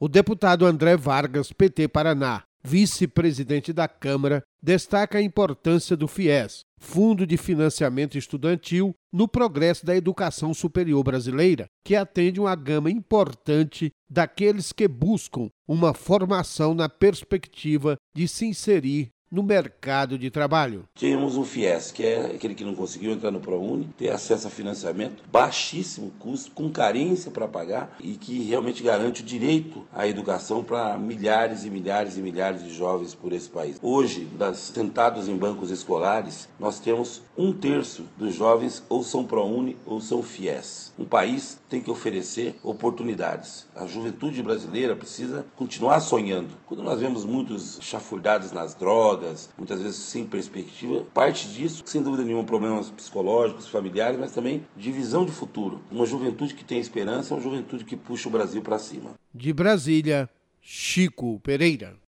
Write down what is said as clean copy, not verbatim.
O deputado André Vargas, PT Paraná, vice-presidente da Câmara, destaca a importância do FIES, Fundo de Financiamento Estudantil, no progresso da educação superior brasileira, que atende uma gama importante daqueles que buscam uma formação na perspectiva de se inserir no mercado de trabalho. Temos um FIES, que é aquele que não conseguiu entrar no ProUni, ter acesso a financiamento, baixíssimo custo, com carência para pagar e que realmente garante o direito à educação para milhares e milhares e milhares de jovens por esse país. Hoje, sentados em bancos escolares, nós temos 1/3 dos jovens ou são ProUni ou são FIES. Um país tem que oferecer oportunidades. A juventude brasileira precisa continuar sonhando. Quando nós vemos muitos chafurdados nas drogas, muitas vezes sem perspectiva, parte disso, sem dúvida nenhuma, problemas psicológicos, familiares, mas também de visão de futuro. Uma juventude que tem esperança é uma juventude que puxa o Brasil para cima. De Brasília, Chico Pereira.